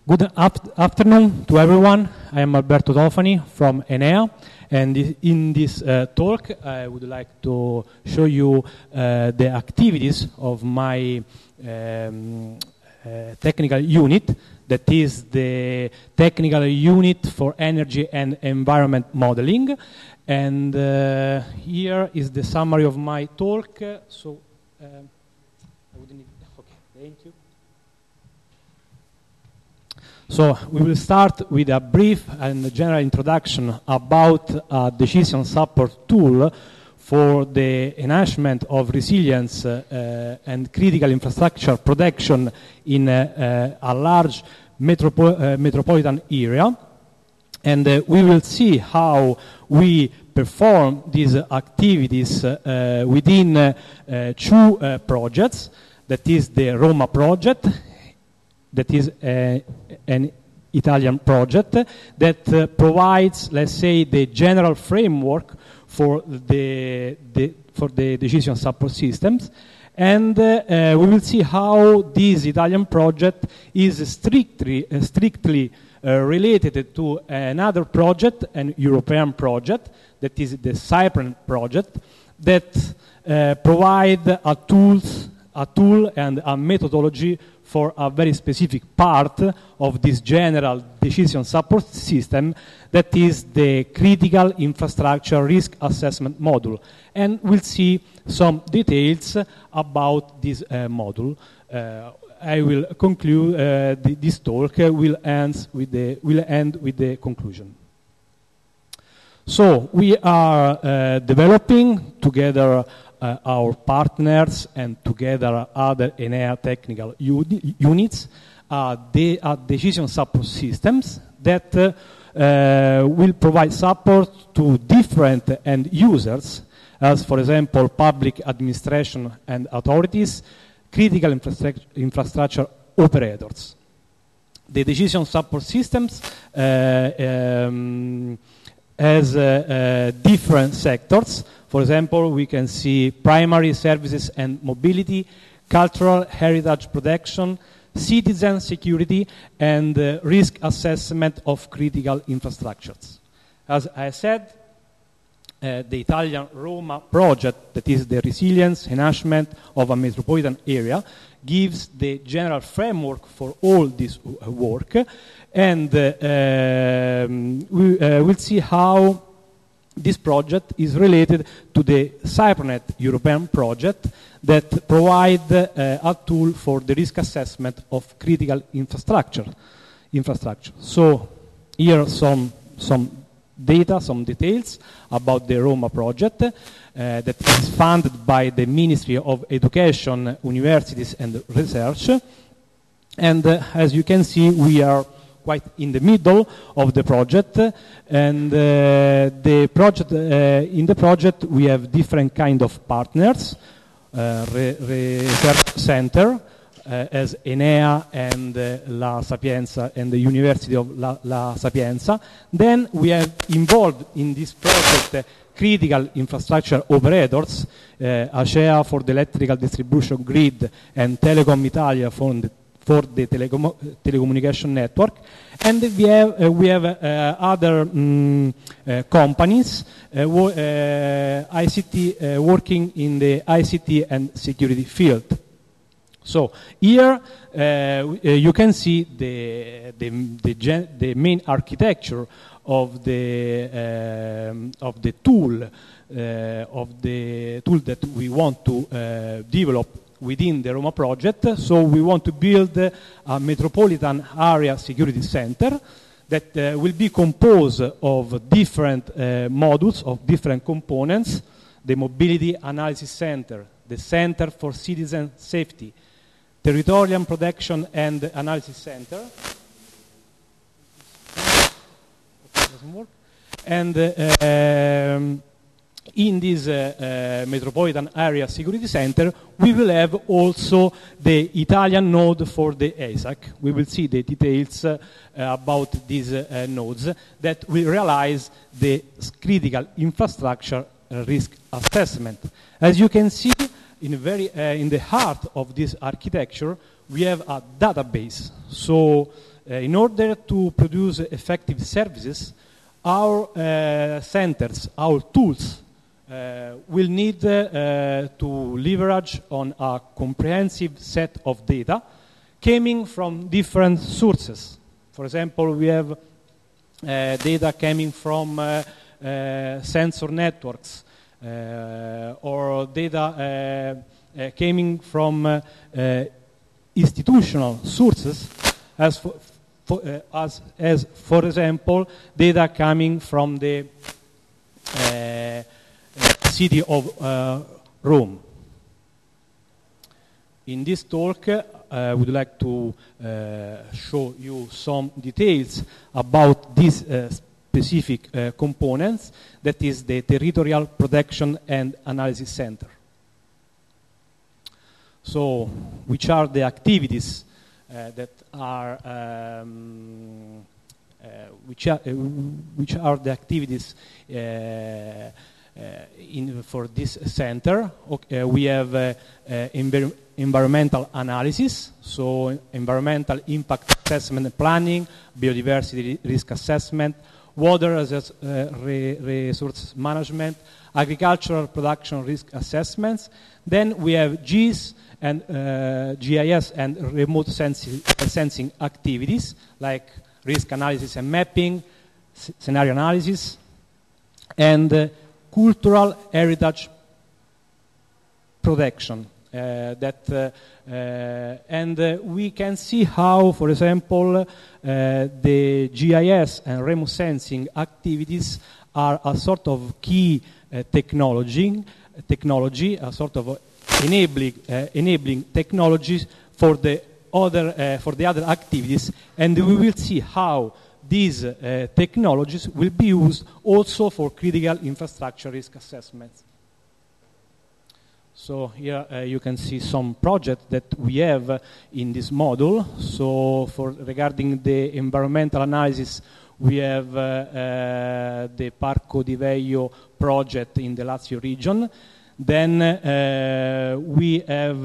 Good afternoon to everyone. I am Alberto Tofani from Enea, and in this talk I would like to show you the activities of my technical unit, that is the technical unit for energy and environment modeling. And here is the summary of my talk. I would need, okay, thank you. So we will start with a brief and general introduction about a decision support tool for the enhancement of resilience and critical infrastructure protection in a large metropolitan area. And we will see how we perform these activities within two projects. That is the Roma project, that is an Italian project that provides, let's say, the general framework for the decision support systems. And we will see how this Italian project is strictly related to another project, an European project, that is the Cyprian project, that provide a tool and a methodology for a very specific part of this general decision support system, that is the critical infrastructure risk assessment module. And we'll see some details about this module. I will conclude this talk. Will end with the conclusion. So we are developing together our partners and together other Enea technical units the decision support systems that will provide support to different end users, as for example public administration and authorities, critical infrastructure operators. The decision support systems has different sectors. For example, we can see primary services and mobility, cultural heritage protection, citizen security, and risk assessment of critical infrastructures. As I said, the Italian Roma project, that is the resilience enhancement of a metropolitan area, gives the general framework for all this work. And we will see how this project is related to the Cyprian European project that provide a tool for the risk assessment of critical infrastructure. So here some data, some details about the Roma project that is funded by the Ministry of Education, Universities and Research. And as you can see, we are quite in the middle of the project, and in the project we have different kind of partners, research center as Enea and La Sapienza and the University of La Sapienza. Then we have involved in this project critical infrastructure operators, Acea for the electrical distribution grid and Telecom Italia for the telecommunication network, and we have other companies ICT working in the ICT and security field. So here you can see the main architecture of the tool that we want to develop within the Roma project. So we want to build a metropolitan area security center that will be composed of different modules, of different components: the mobility analysis center, the center for citizen safety, territorial protection and analysis center. Okay, doesn't work. And in this metropolitan area security center, we will have also the Italian node for the ESAC. We will see the details about these nodes that will realize the critical infrastructure risk assessment. As you can see, in the heart of this architecture, we have a database. So In order to produce effective services, our centers, our tools, will need to leverage on a comprehensive set of data coming from different sources. For example, we have data coming from sensor networks, or data coming from institutional sources, as for example, data coming from the city of Rome. In this talk, I would like to show you some details about these specific components, that is the Territorial Protection and Analysis Center. So, which are the activities that are which are the activities for this center? Okay, we have environmental analysis, so environmental impact assessment and planning, biodiversity risk assessment, water resource management, agricultural production risk assessments. Then we have GIS and GIS and remote sensing activities like risk analysis and mapping, scenario analysis, and cultural heritage protection. We can see how, for example, the GIS and remote sensing activities are a sort of key technology, a sort of enabling technologies for the other activities, and we will see how these technologies will be used also for critical infrastructure risk assessments. So here you can see some projects that we have in this module. So regarding the environmental analysis, we have the Parco di Veio project in the Lazio region. Then we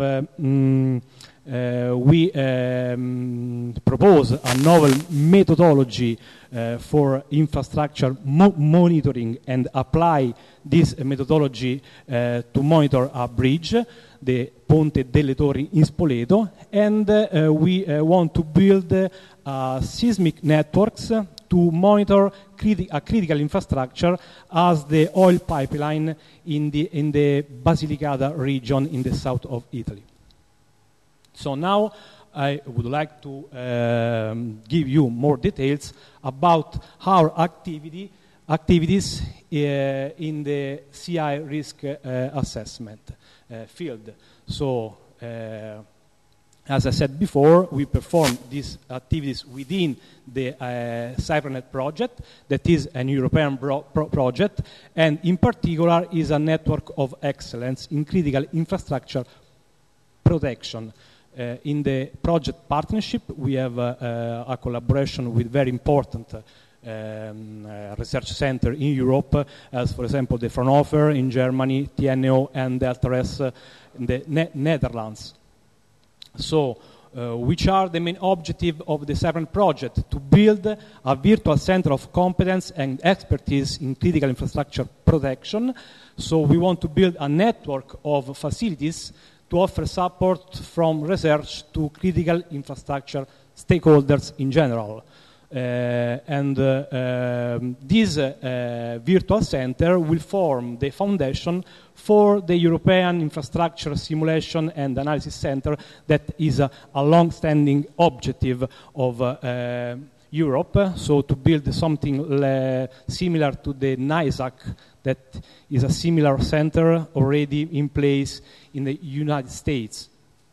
propose a novel methodology for infrastructure monitoring and apply this methodology to monitor a bridge, the Ponte delle Torri in Spoleto, and we want to build seismic networks to monitor a critical infrastructure as the oil pipeline in the Basilicata region in the south of Italy. So now I would like to give you more details about our activities in the CI risk assessment field. So, as I said before, we perform these activities within the CyberNet project, that is an European project, and in particular is a network of excellence in critical infrastructure protection. In the project partnership, we have a collaboration with very important research center in Europe, as for example the Fraunhofer in Germany, TNO, and DeltaRes in the Netherlands. So, which are the main objectives of the CyberNet project? To build a virtual center of competence and expertise in critical infrastructure protection. So we want to build a network of facilities to offer support from research to critical infrastructure stakeholders in general. This virtual center will form the foundation for the European Infrastructure Simulation and Analysis Center, that is a long-standing objective of Europe, so to build something similar to the NISAC, that is a similar center already in place in the United States.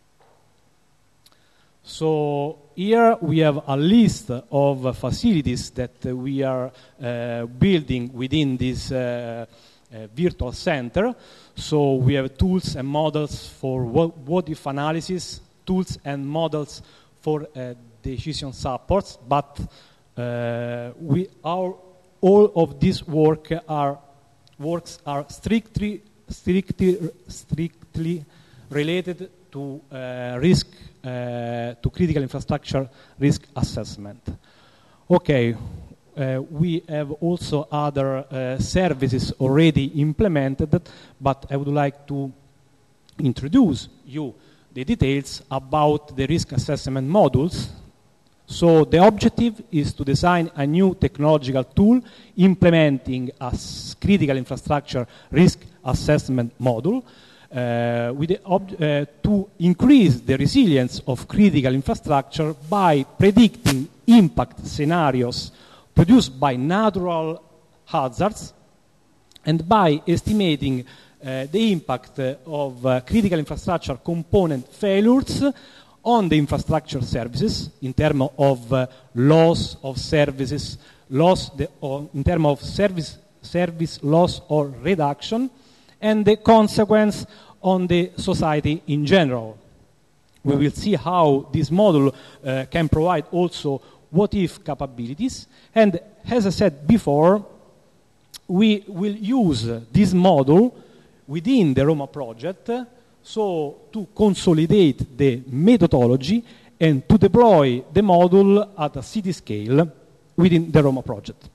So here we have a list of facilities that we are building within this virtual center. So we have tools and models for what-if analysis, tools and models for decision supports, but all of this works are strictly related to to critical infrastructure risk assessment. Okay, we have also other services already implemented, but I would like to introduce you the details about the risk assessment modules. So the objective is to design a new technological tool implementing a critical infrastructure risk assessment module to increase the resilience of critical infrastructure by predicting impact scenarios produced by natural hazards and by estimating the impact of critical infrastructure component failures on the infrastructure services in terms of loss of services, in terms of service loss or reduction, and the consequence on the society in general. We will see how this model can provide also what-if capabilities. And as I said before, we will use this model within the Roma project so to consolidate the methodology and to deploy the model at a city scale within the Roma project.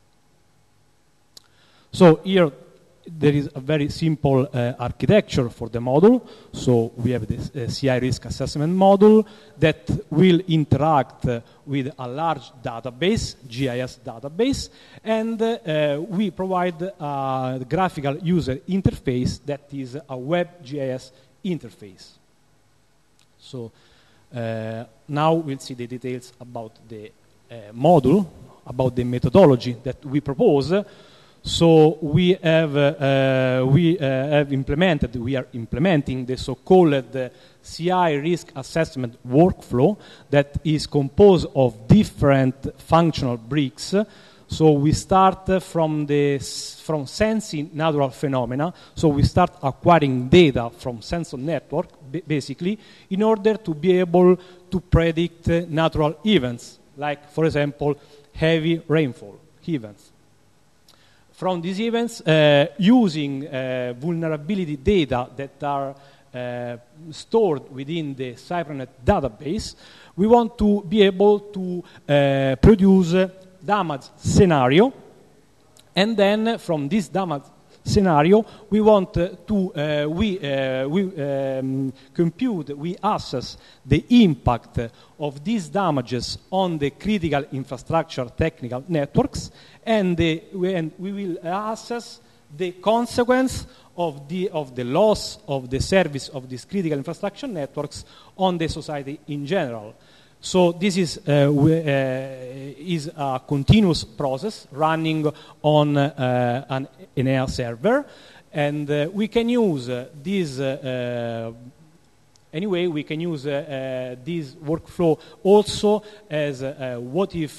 So here there is a very simple architecture for the model. So we have this CI risk assessment model that will interact with a large database, GIS database, and we provide a graphical user interface that is a web GIS interface. So now we'll see the details about the module, about the methodology that we propose. So we are implementing the so-called CI risk assessment workflow that is composed of different functional bricks. So we start from sensing natural phenomena. So we start acquiring data from sensor network, basically, in order to be able to predict natural events, like, for example, heavy rainfall events. From these events, using vulnerability data that are stored within the CyberNet database, we want to be able to produce damage scenario, and then from this damage scenario, we want to we assess the impact of these damages on the critical infrastructure technical networks, and we will assess the consequence of the loss of the service of these critical infrastructure networks on the society in general. So this is a continuous process running on an Enea server, and we can use this anyway. We can use this workflow also as a what-if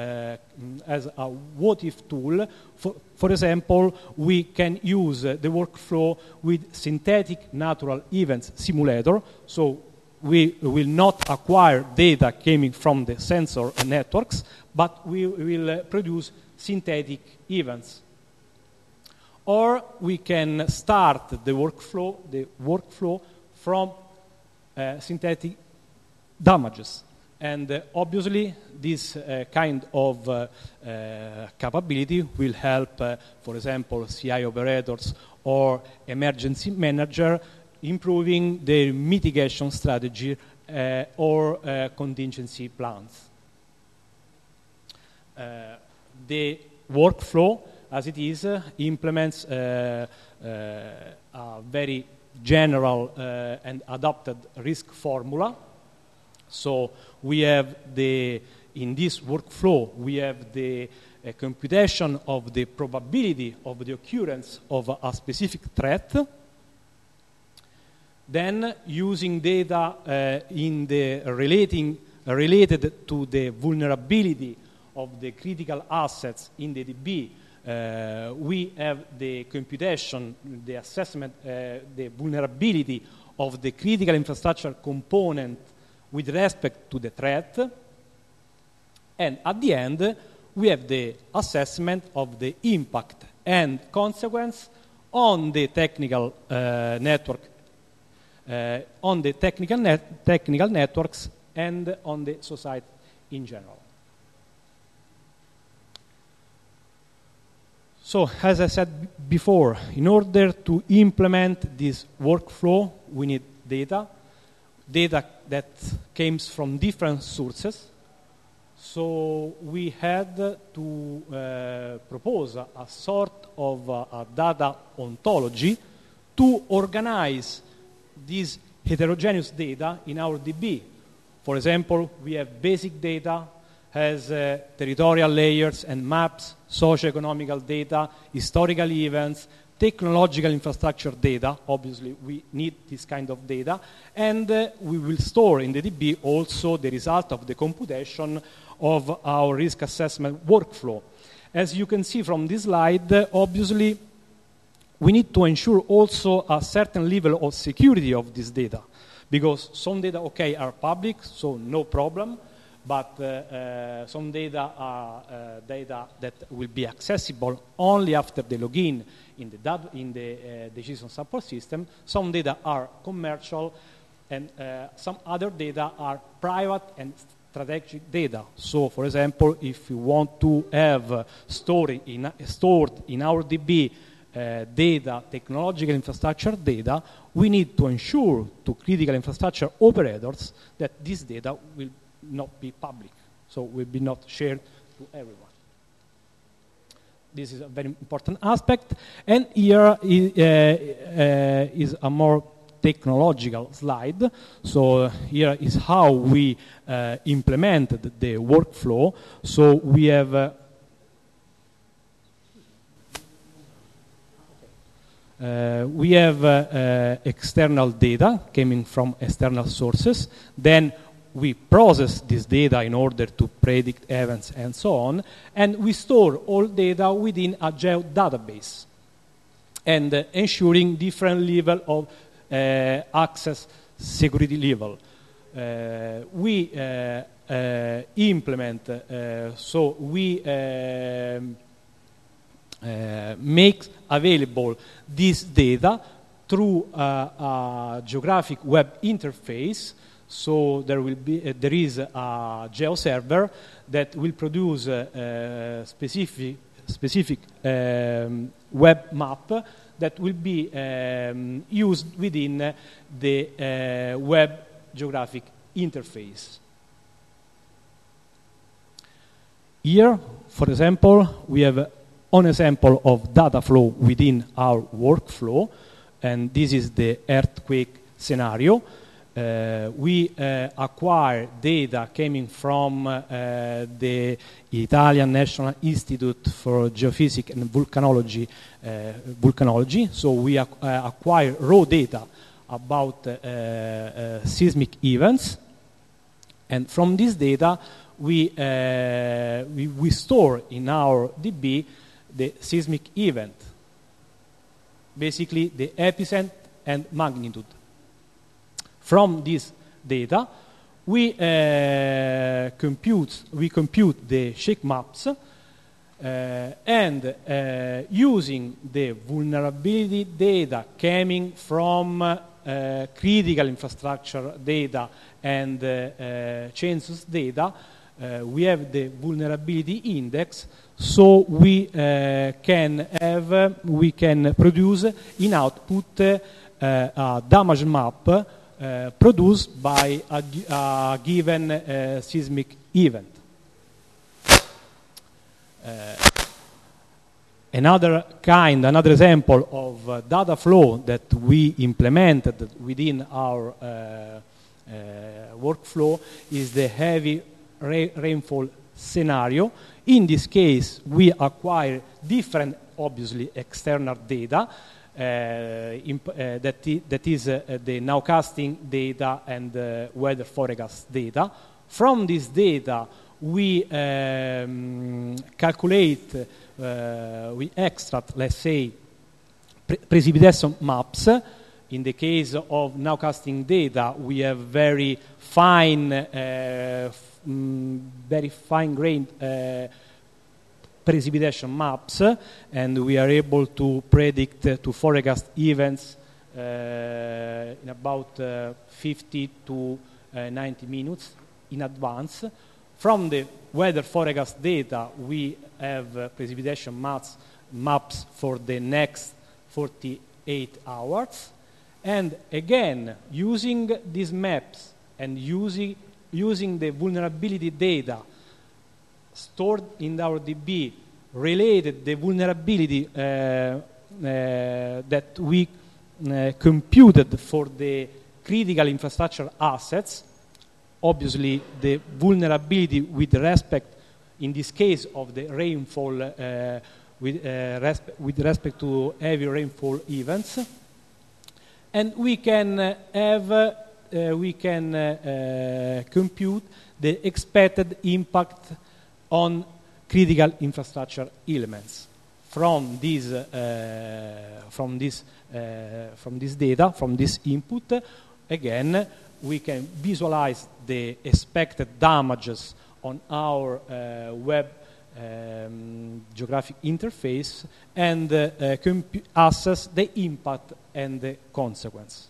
tool. For example, we can use the workflow with synthetic natural events simulator. So we will not acquire data coming from the sensor networks, but we will produce synthetic events. Or we can start the workflow from synthetic damages. And obviously, this kind of capability will help, for example, CI operators or emergency manager improving their mitigation strategy or contingency plans. The workflow, as it is, implements a very general and adapted risk formula. So we have in this workflow, we have the computation of the probability of the occurrence of a specific threat. Then, using data related to the vulnerability of the critical assets in the DB, we have the computation, the assessment, the vulnerability of the critical infrastructure component with respect to the threat. And at the end, we have the assessment of the impact and consequence on the technical network on the technical networks and on the society in general. So, as I said before, in order to implement this workflow, we need data that comes from different sources. So we had to propose a sort of a data ontology to organize this heterogeneous data in our DB. For example, we have basic data, has territorial layers and maps, socio-economical data, historical events, technological infrastructure data. Obviously, we need this kind of data. And we will store in the DB also the result of the computation of our risk assessment workflow. As you can see from this slide, obviously, we need to ensure also a certain level of security of this data, because some data, okay, are public, so no problem, but some data are data that will be accessible only after the login in the decision support system. Some data are commercial, and some other data are private and strategic data. So, for example, if you want to have stored in our DB data, technological infrastructure data, we need to ensure to critical infrastructure operators that this data will not be public, so will be not shared to everyone. This is a very important aspect, and here is a more technological slide. So here is how we implemented the workflow. So we have external data coming from external sources. Then we process this data in order to predict events and so on, and we store all data within a geodatabase, and ensuring different level of access security level. We implement, so we make available this data through a geographic web interface. So there is a GeoServer that will produce a specific web map that will be used within the web geographic interface. Here, for example, we have an example of data flow within our workflow, and this is the earthquake scenario. We acquire data coming from the Italian National Institute for Geophysics and Volcanology. So we acquire raw data about seismic events, and from this data we store in our DB the seismic event, basically the epicenter and magnitude. From this data, we compute the shake maps, and using the vulnerability data coming from critical infrastructure data and census data, we have the vulnerability index. So we can produce in output a damage map produced by a given seismic event. Another example of data flow that we implemented within our workflow is the heavy rainfall scenario. In this case, we acquire different, obviously, external data. That is the nowcasting data and weather forecast data. From this data, we calculate, we extract, let's say, precipitation maps. In the case of nowcasting data, we have very fine-grained precipitation maps, and we are able to predict, to forecast events in about 50 to 90 minutes in advance. From the weather forecast data, we have precipitation maps for the next 48 hours. And again, using these maps and using the vulnerability data stored in our DB, related the vulnerability that we computed for the critical infrastructure assets. Obviously, the vulnerability with respect, in this case, of the rainfall with respect to heavy rainfall events, and we can compute the expected impact on critical infrastructure elements from this data, from this input. Again, we can visualize the expected damages on our web geographic interface and assess the impact and the consequence.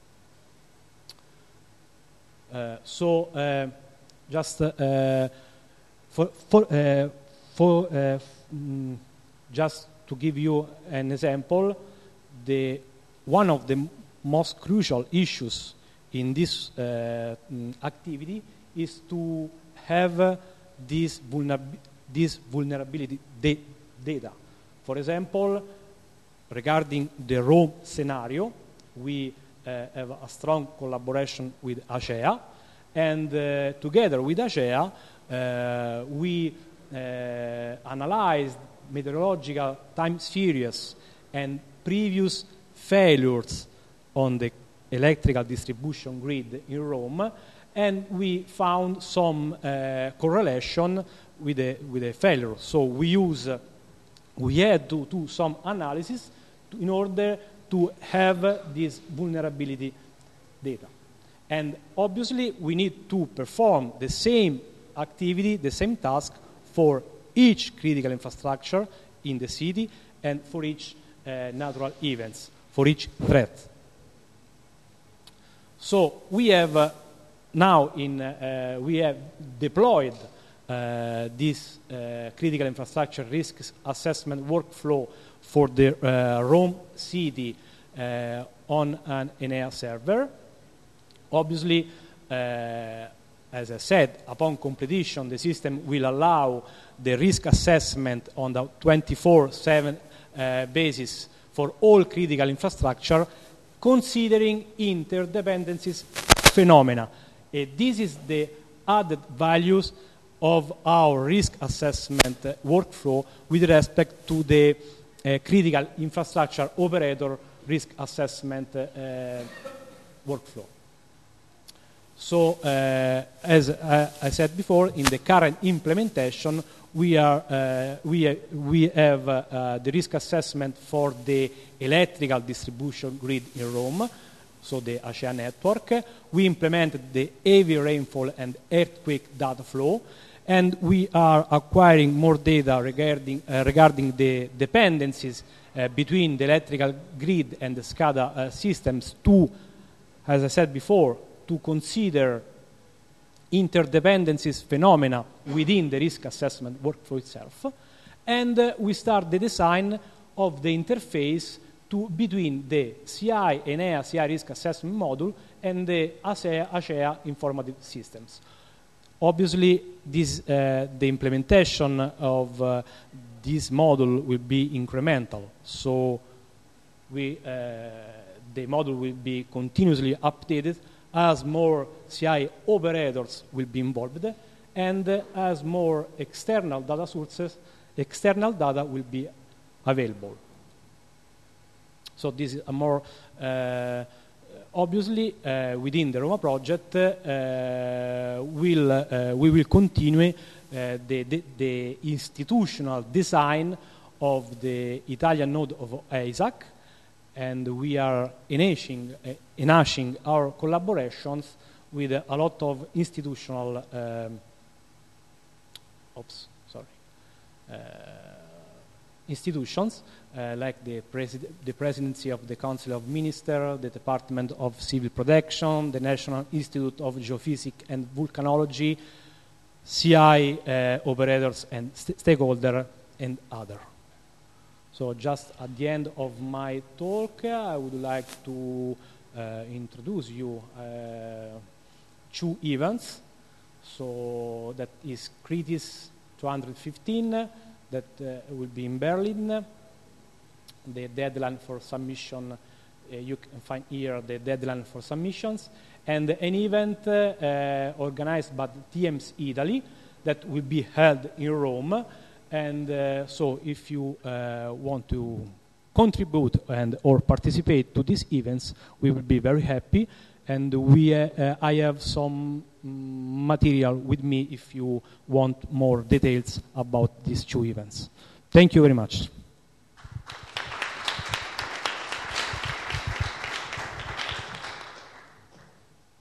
Just to give you an example, one of the most crucial issues in this activity is to have this vulnerability data. For example, regarding the Rome scenario, we have a strong collaboration with ACEA, and together with ACEA, we analyzed meteorological time series and previous failures on the electrical distribution grid in Rome, and we found some correlation with a failure. So we had to do some analysis in order to have this vulnerability data. And obviously, we need to perform the same activity, the same task for each critical infrastructure in the city and for each natural events, for each threat. So we have we have deployed this critical infrastructure risk assessment workflow for the Rome city on an Enea server. Obviously, as I said, upon completion, the system will allow the risk assessment on the 24/7 basis for all critical infrastructure, considering interdependencies phenomena. This is the added values of our risk assessment workflow with respect to the critical infrastructure operator risk assessment workflow. So, as I said before, in the current implementation, we have the risk assessment for the electrical distribution grid in Rome, so the ACEA network. We implemented the heavy rainfall and earthquake data flow, and we are acquiring more data regarding the dependencies between the electrical grid and the SCADA systems to, as I said before, to consider interdependencies phenomena within the risk assessment workflow itself. And we start the design of the interface between the CI Enea CI risk assessment module and the ACEA informative systems. Obviously, the implementation of this module will be incremental, so the module will be continuously updated as more CI operators will be involved, and as more external data sources, external data will be available. So this is a more, obviously, within the Roma project, we will continue the institutional design of the Italian node of EISAC, and we are enhancing our collaborations with a lot of institutional institutions like the Presidency of the Council of Ministers, the Department of Civil Protection, the National Institute of Geophysics and Volcanology, CI operators and stakeholders, and others. So just at the end of my talk, I would like to introduce you two events. So that is CRITIS 215, that will be in Berlin. The deadline for submission, you can find here the deadline for submissions, and an event organized by TMS Italy that will be held in Rome. And so if you want to contribute and or participate to these events, we will be very happy. And I have some material with me if you want more details about these two events. Thank you very much.